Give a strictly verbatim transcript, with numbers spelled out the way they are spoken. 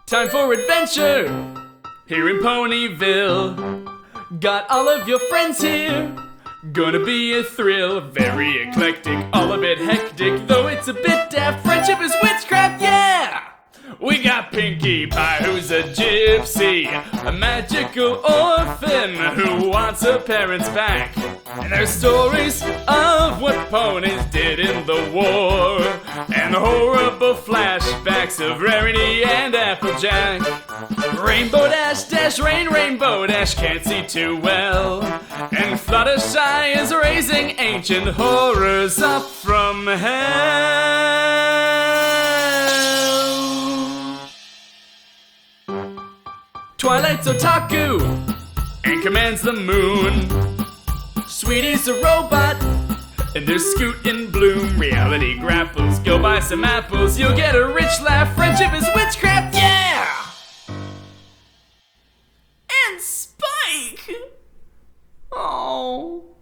Time for adventure here in Ponyville. Got all of your friends here. Gonna be a thrill. Very eclectic, all a bit hectic, though it's a bit daft. Friendship is witchcraft, yeah! We got Pinkie Pie, who's a gypsy, a magical orphan who wants her parents back. And there's stories of what ponies did in the war, and horrible flashbacks of Rarity and Applejack. Rainbow Dash, Dash, Rain, Rainbow Dash can't see too well, and Fluttershy is raising ancient horrors up from hell. Twilight's otaku and commands the moon. Sweetie's a robot and there's Scoot and Bloom. Reality grapples, go buy some apples, you'll get a rich laugh. Friendship is witchcraft, yeah! And Spike! Oh.